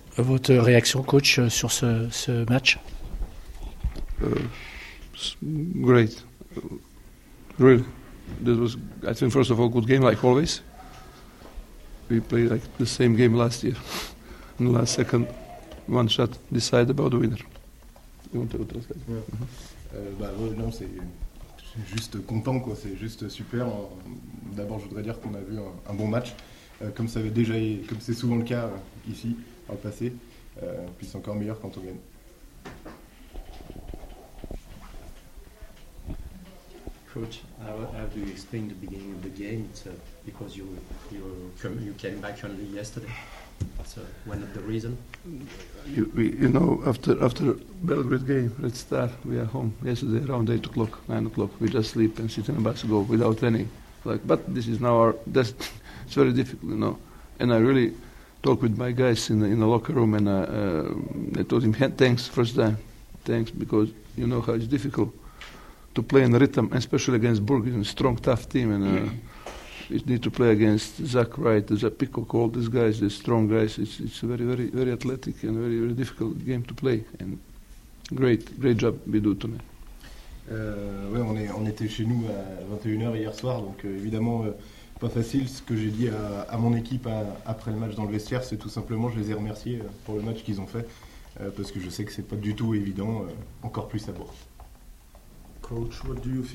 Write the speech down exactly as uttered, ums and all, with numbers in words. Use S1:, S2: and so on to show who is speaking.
S1: Votre réaction, coach, sur ce, ce match?
S2: Uh, great, really. This was, I think, first of all, good game like always. We played like the same game last year. In the last second, one shot decide about the winner. You want to translate?
S3: Yeah. Mm-hmm. euh, bah, ouais, non, c'est juste content, quoi. C'est juste super. D'abord, je voudrais dire qu'on a vu un, un bon match, euh, comme ça avait déjà, comme c'est souvent le cas euh, ici dans le passé. Euh, puis c'est encore meilleur quand on gagne.
S4: Coach, how, how do you explain the beginning of the game? It's uh, because you you come, you came back only yesterday. That's uh, one of the reasons.
S2: You, we, you know, after after Belgrade game, Red Star, we are home yesterday around eight o'clock, nine o'clock. We just sleep and sit in a bus go without training. Like, but this is now our. That's it's very difficult, you know. And I really talked with my guys in the, in the locker room, and uh, uh, I told him, thanks first time, thanks, because you know how it's difficult to play in rhythm, especially against Burg, it's a strong, tough team, and uh, you need to play against Zach Wright, Zach Pickle, all these guys, they're strong guys. It's it's a very, very, very athletic and very, very difficult game to play, and great, great job we do tonight.
S3: Euh, ouais, on, est, on était chez nous à vingt et une heures hier soir, donc euh, évidemment euh, pas facile. Ce que j'ai dit à, à mon équipe à, après le match dans le vestiaire, c'est tout simplement, je les ai remerciés pour le match qu'ils ont fait, euh, parce que je sais que c'est pas du tout évident, euh, encore plus à Bourg.
S5: Coach, what do you think?